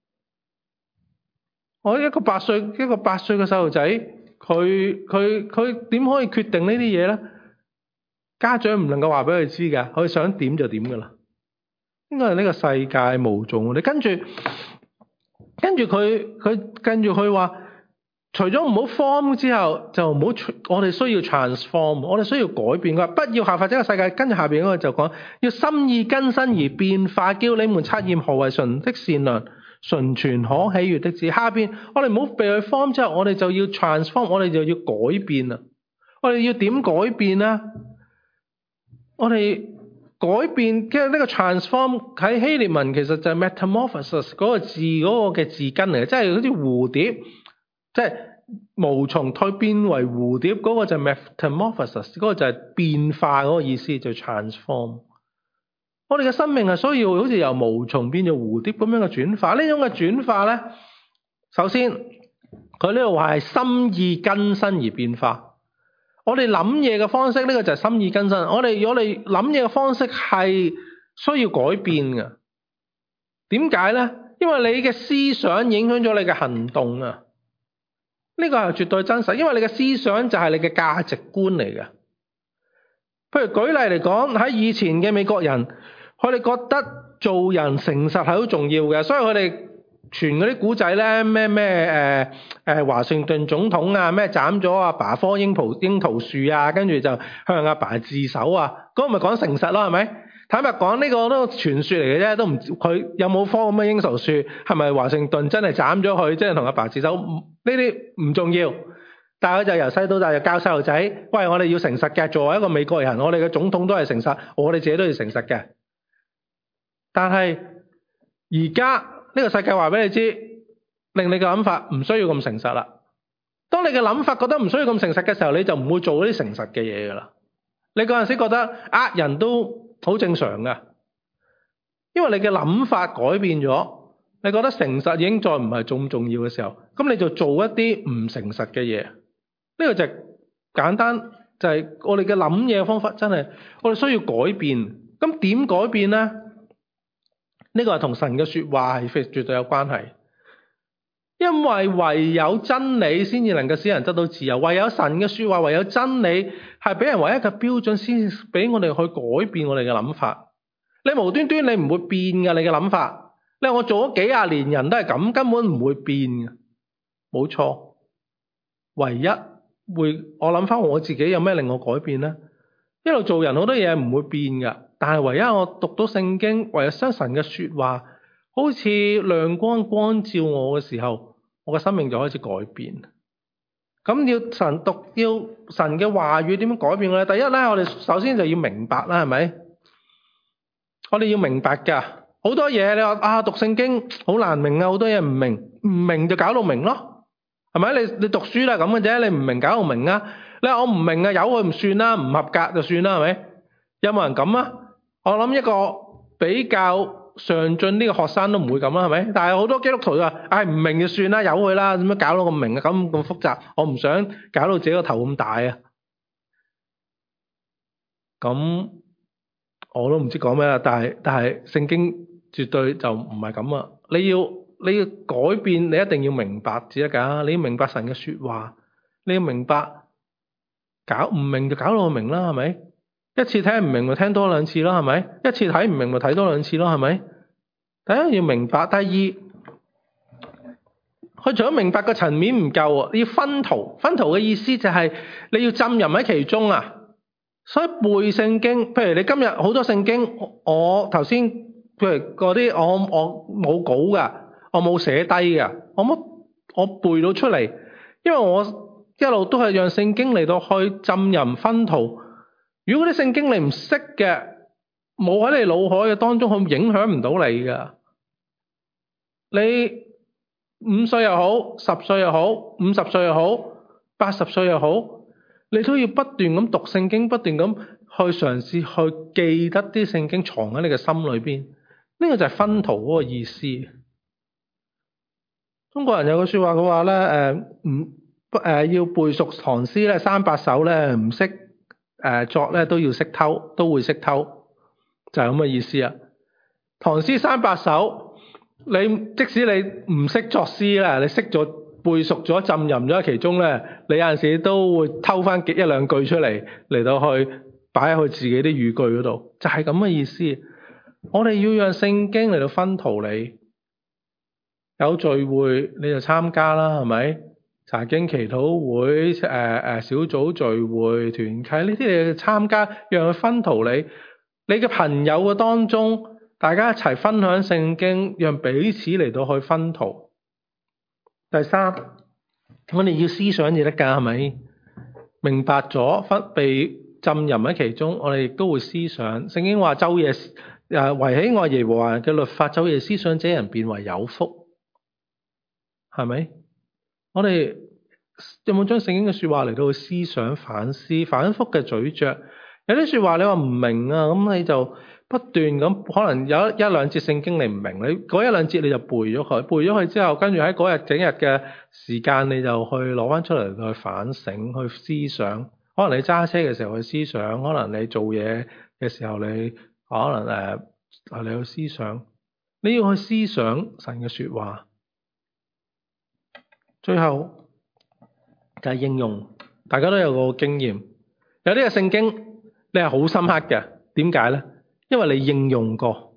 我一個八歲一個八歲嘅細路仔，佢佢佢點可以決定呢啲嘢咧？家長唔能夠話俾佢知㗎，佢想點就點㗎啦。應該係呢個世界無盡。你跟住跟住佢佢跟住佢話， 除咗唔好 form 之後，就唔好我哋需要 transform， 我哋需要改變。佢話不要效法這個世界，跟住下邊嗰個就講要心意更新而變化，叫你們察驗何為純的善良、純全可喜悅的旨。下邊我哋唔好被佢 form 之後，我哋就要 transform， 我哋就要改變啦。我哋要點改變呢？我哋改變嘅呢個 transform 喺希臘文其實就係 metamorphosis 嗰個字嗰個嘅字根嚟嘅，即係好似蝴蝶，即係毛蟲蛻變為蝴蝶嗰個就係 metamorphosis，嗰個就係變化嗰個意思，就 transform。我哋嘅生命係需要好似由毛蟲變咗蝴蝶咁樣嘅轉化。呢種嘅轉化咧，首先佢呢度話係心意更新而變化。我哋諗嘢嘅方式，呢個就係心意更新。我哋我哋諗嘢嘅方式係需要改變嘅。點解咧？因為你嘅思想影響咗你嘅行動啊！呢個係絕對真實，因為你嘅思想就係你嘅價值觀嚟嘅。譬如舉例嚟講，喺以前嘅美國人，佢哋覺得做人誠實係好重要嘅，所以佢哋傳嗰啲古仔咧，咩咩誒誒華盛頓總統啊，咩斬咗阿爸棵櫻桃櫻桃樹啊，跟住就向阿爸自首啊，嗰個咪講誠實咯，係咪？坦白講，呢個都傳說嚟嘅啫，都唔佢有冇棵咁嘅櫻桃樹，係咪華盛頓真係斬咗佢，即係同阿爸自首？呢啲唔重要。但係佢就由細到大就教細路仔，喂，我哋要誠實嘅，作為一個美國人，我哋嘅總統都係誠實，我哋自己都要誠實嘅。但係而家呢個世界話俾你知，令你嘅諗法唔需要咁誠實啦。當你嘅諗法覺得唔需要咁誠實嘅時候，你就唔會做嗰啲誠實嘅嘢噶啦。你嗰陣時覺得呃人都好正常噶，因為你嘅諗法改變咗，你覺得誠實已經再唔係咁重要嘅時候，咁你就做一啲唔誠實嘅嘢。呢個就係簡單，就係我哋嘅諗嘢嘅方法，真係我哋需要改變。咁點改變呢？呢個係同神嘅說話係非絕對有關係，因為唯有真理先至能夠使人得到自由，唯有神嘅說話，唯有真理係俾人唯一嘅標準，先俾我哋去改變我哋嘅諗法。你無端端你唔會變㗎，你嘅諗法。你話我做咗幾廿年人都係咁，根本唔會變嘅。冇錯，唯一會我諗翻我自己有咩令我改變呢？一路做人好多嘢唔會變㗎。但係唯一我讀到聖經，唯有將神嘅說話好似亮光光照我嘅時候，我嘅生命就開始改變。咁要神讀，要神嘅話語點樣改變咧？第一咧，我哋首先就要明白啦，係咪？我哋要明白㗎，好多嘢你話啊，讀聖經好難明啊，好多嘢唔明，唔明就搞到明咯，係咪？你你讀書啦咁嘅啫，你唔明搞到明啊？你話我唔明啊，由佢唔算啦，唔合格就算啦，係咪？有冇人咁啊？我諗一個比較上進呢個學生都唔會咁啦，係咪？但係好多基督徒就話，唉，唔明就算啦，由佢啦，點樣搞到咁明啊？咁咁複雜，我唔想搞到自己個頭咁大啊！咁我都唔知講咩啦，但係但係聖經絕對就唔係咁啊！你要你要改變，你一定要明白至得㗎。你要明白神嘅說話，你要明白，搞唔明就搞到我明啦，係咪？一次聽唔明咪聽多兩次咯，係咪？一次睇唔明咪睇多兩次咯，係咪？第一要明白，第二佢除咗明白個層面唔夠啊，你要薰陶。薰陶嘅意思就係你要浸淫喺其中啊。所以背聖經，譬如你今日好多聖經，我頭先譬如嗰啲我我冇稿噶，我冇寫低噶，我乜我背到出嚟，因為我一路都係讓聖經嚟到去浸淫薰陶。如果啲聖經你唔識嘅，冇喺你腦海嘅當中，佢影響唔到你噶。你五歲又好，十歲又好，五十歲又好，八十歲又好，你都要不斷咁讀聖經，不斷咁去嘗試去記得啲聖經藏喺你嘅心裏邊。呢個就係薰陶嗰個意思。中國人有句說話，佢話咧，誒唔誒要背熟唐詩咧，三百首咧唔識。誒作咧都要識偷，都會識偷，就係咁嘅意思啊！唐詩三百首，你即使你唔識作詩啦，你識咗背熟咗、浸淫咗喺其中咧，你有陣時都會偷翻一兩句出嚟，嚟到去擺喺佢自己啲語句嗰度，就係咁嘅意思。我哋要讓聖經嚟到薰陶你，有聚會你就參加啦，係咪？ 查經、祈禱會、誒、誒小組聚會、團契呢啲你去參加，讓佢薰陶你。你嘅朋友嘅當中，大家一齊分享聖經，讓彼此嚟到去薰陶。第三，我哋要思想就得㗎，係咪？明白咗，分被浸淫喺其中，我哋亦都會思想。聖經話晝夜誒惟喜愛耶和華嘅律法，晝夜思想，這人便為有福，係咪？我哋有冇將聖經嘅説話嚟到去思想反思，反覆嘅咀嚼？有啲説話你話唔明啊，咁你就不斷咁，可能有一一兩節聖經你唔明，你嗰一兩節你就背咗佢，背咗佢之後，跟住喺嗰日整日嘅時間，你就去攞翻出嚟去反省、去思想。可能你揸車嘅時候去思想，可能你做嘢嘅時候你可能誒、呃、你去思想，你要去思想神嘅説話。最後就係應用，大家都有個經驗，有啲嘅聖經你係好深刻嘅，點解咧？因為你應用過。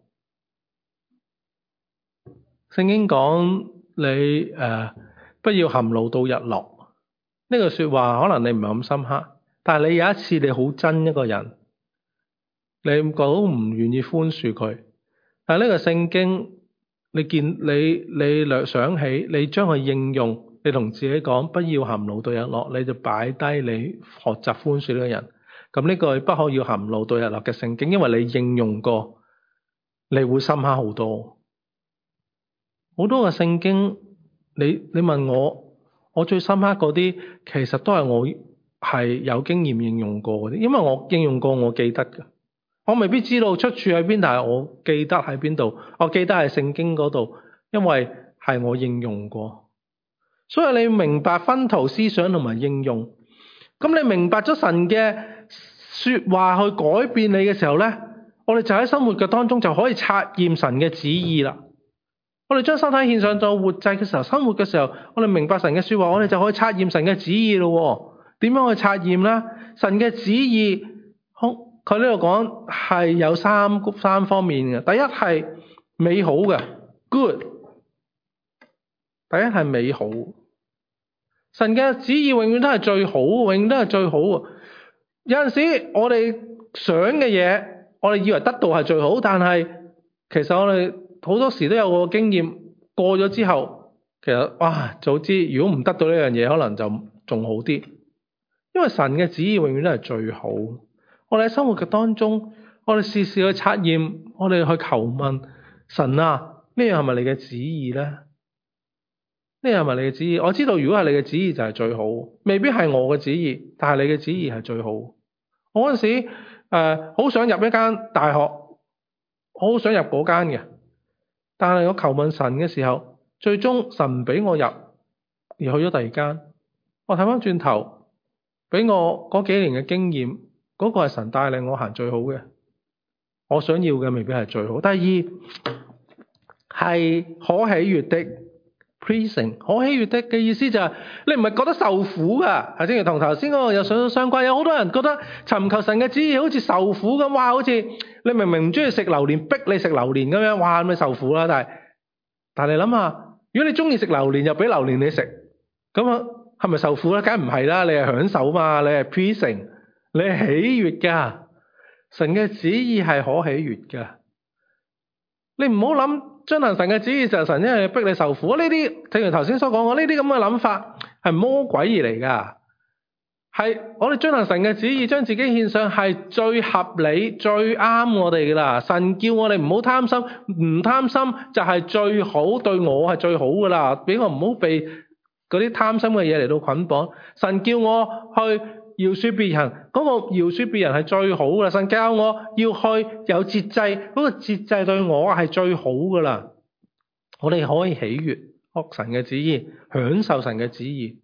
聖經講你誒、呃、不要含怒到日落，呢句説話可能你唔係咁深刻，但係你有一次你好憎一個人，你覺得唔願意寬恕佢，但係呢個聖經你見你你略想起，你將佢應用，你同自己講不要含怒到日落，你就擺低你學習寬恕呢個人。咁呢句不可要含怒到日落嘅聖經，因為你應用過，你會深刻好多。好多嘅聖經，你你問我，我最深刻嗰啲，其實都係我係有經驗應用過嗰啲，因為我應用過，我記得嘅。我未必知道出處喺邊，但係我記得喺邊度，我記得係聖經嗰度，因為係我應用過。所以你明白薰陶思想同埋應用，咁你明白咗神嘅說話去改變你嘅時候咧，我哋就喺生活嘅當中就可以察驗神嘅旨意啦。我哋將身體獻上做活祭嘅時候，生活嘅時候，我哋明白神嘅說話，我哋就可以察驗神嘅旨意咯。點樣去察驗咧？神嘅旨意，佢呢度講係有三三方面嘅。第一係美好嘅 ，good。第一係美好，神嘅旨意永遠都係最好，永遠都係最好。有陣時我哋想嘅嘢，我哋以為得到係最好，但係其實我哋好多時都有個經驗，過咗之後，其實哇，早知如果唔得到呢樣嘢，可能就仲好啲。因為神嘅旨意永遠都係最好。我哋喺生活嘅當中，我哋時時去察驗，我哋去求問神啊，呢樣係咪你嘅旨意咧？呢樣係咪你嘅旨意？我知道如果係你嘅旨意就係最好，未必係我嘅旨意，但係你嘅旨意係最好。我嗰陣時誒好、呃、想入一間大學，好想入嗰間嘅，但係我求問神嘅時候，最終神唔俾我入，而去咗第二間。我睇翻轉頭，俾我嗰幾年嘅經驗，嗰、嗰個係神帶領我行最好嘅。我想要嘅未必係最好。第二係可喜悅的。Pleasing， 可喜悅的嘅意思就係、是、你唔係覺得受苦噶，係正如同頭先嗰個有相相關。有好多人覺得尋求神嘅旨意好似受苦咁，哇！好似你明明唔中意食榴蓮，逼你食榴蓮咁樣，哇！咁咪受苦啦。但係但係你諗下，如果你中意食榴蓮，又俾榴蓮你食，咁啊係咪受苦咧？梗係唔係啦，你係享受嘛，你係 pleasing， 你係喜悅噶。神嘅旨意係可喜悅噶，你唔好諗。遵行神嘅旨意就係神因為逼你受苦，呢啲正如頭先所講，我呢啲咁嘅諗法係魔鬼而嚟噶。係我哋遵行神嘅旨意，將自己獻上係最合理、最啱我哋噶啦。神叫我哋唔好貪心，唔貪心就係最好，對我係最好噶啦。俾我唔好被嗰啲貪心嘅嘢嚟到捆綁。神叫我去饒恕別人，嗰、那個饒恕別人係最好噶啦。神教我要去有節制，嗰、那個節制對我係最好噶啦。我哋可以喜悅學神嘅旨意，享受神嘅旨意。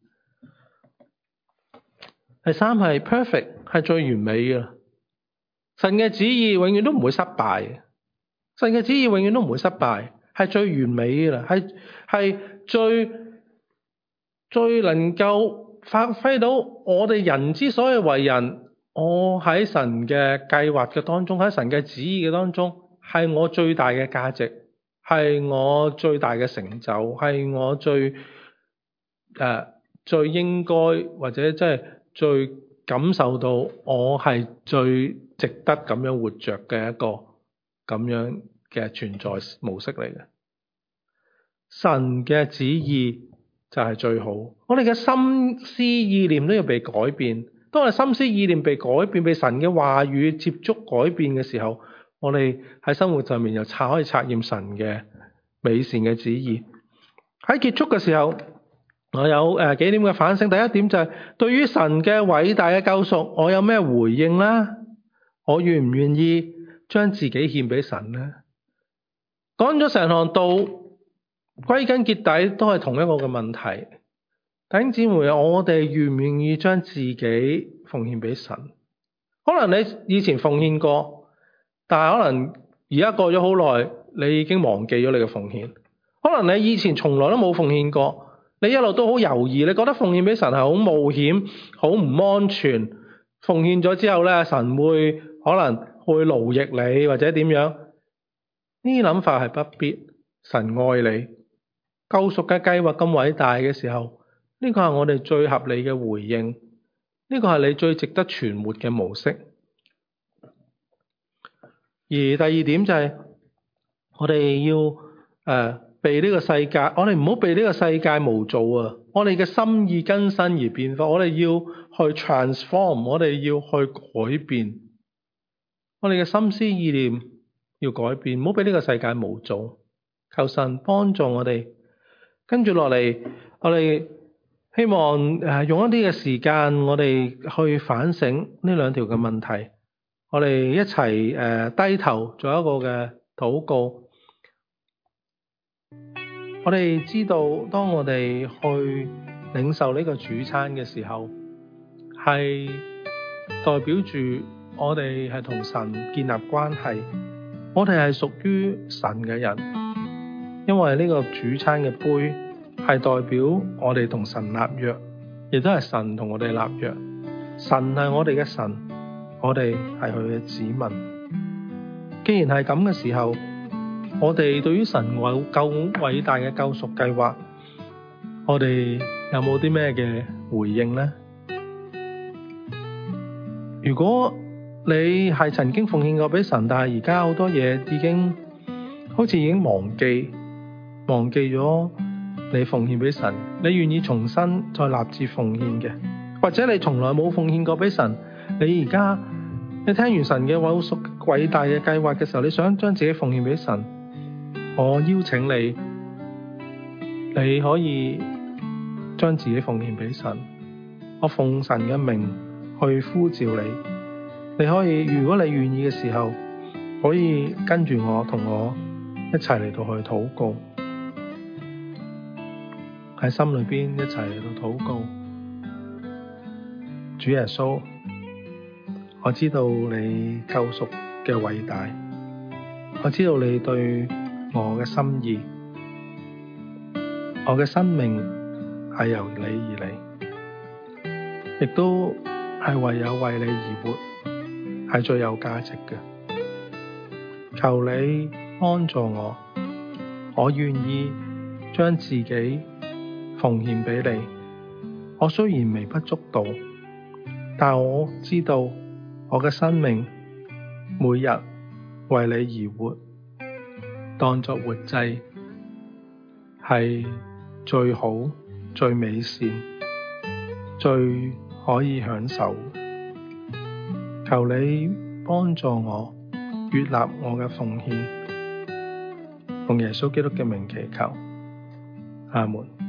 第三係 perfect， 係最完美嘅。神嘅旨意永遠都唔會失敗，神嘅旨意永遠都唔會失敗，係最完美嘅啦，係係最最能夠發揮到我哋人之所以為人，我喺神嘅計劃嘅當中，喺神嘅旨意嘅當中，係我最大嘅價值，係我最大嘅成就，係我最誒、呃、 最應該或者即係最感受到我係最值得咁樣活着嘅一個咁樣嘅存在模式嚟嘅。神嘅旨意就係最好，我哋嘅心思意念都要被改變。當我哋心思意念被改變，被神嘅話語接觸改變嘅時候，我哋喺生活上面又察可以察驗神嘅美善嘅旨意。喺結束嘅時候，我有誒幾點嘅反省。第一點就係對於神嘅偉大嘅救贖，我有咩回應呢？我願唔願意將自己獻俾神呢？講咗成堂道，歸根結底都係同一個嘅問題。弟兄姊妹，我哋願唔願意將自己奉獻俾神？可能你以前奉獻過，但係可能而家過咗好耐，你已經忘記咗你嘅奉獻。可能你以前從來都冇奉獻過，你一路都好猶豫，你覺得奉獻俾神係好冒險、好唔安全。奉獻咗之後咧，神會可能會勞役你或者點樣？呢啲諗法係不必。神愛你，救贖嘅計劃咁偉大嘅時候，呢個係我哋最合理嘅回應。呢個係你最值得存活嘅模式。而第二點就係、是、我哋要誒、呃、被呢個世界，我哋唔好被呢個世界模造啊！我哋嘅心意更新而變化，我哋要去 transform， 我哋要去改變，我哋嘅心思意念要改變，唔好被呢個世界模造。求神幫助我哋。跟住落嚟，我哋希望誒用一啲嘅時間，我哋去反省呢兩條嘅問題。我哋一齊誒低頭做一個嘅禱告。我哋知道，當我哋去領受呢個主餐嘅時候，係代表住我哋係同神建立關係，我哋係屬於神嘅人。因為呢個主餐嘅杯係代表我哋同神立約，亦都係神同我哋立約。神係我哋嘅神，我哋係佢嘅子民。既然係咁嘅時候，我哋對於神有夠偉大嘅救贖計劃，我哋有冇啲咩嘅回應呢？如果你係曾經奉獻過俾神，但係而家好多嘢已經好似已經忘記。忘記咗你奉獻俾神，你願意重新再立志奉獻嘅，或者你從來冇奉獻過俾神，你而家你聽完神嘅救贖偉大嘅計劃嘅時候，你想將自己奉獻俾神，我邀請你，你可以將自己奉獻俾神，我奉神嘅名去呼召你，你可以，如果你願意嘅時候，可以跟住我，同我一齊嚟到去禱告。喺心裏邊一齊嚟到禱告。主耶穌，我知道你救贖嘅偉大，我知道你對我嘅心意，我嘅生命係由你而嚟，亦都係唯有為你而活，係最有價值嘅。求你幫助我，我願意將自己奉獻俾你。我雖然微不足道，但我知道我嘅生命每日為你而活，當作活祭係最好、最美善、最可以享受。求你幫助我悅納我嘅奉獻，奉耶穌基督嘅名祈求，阿門。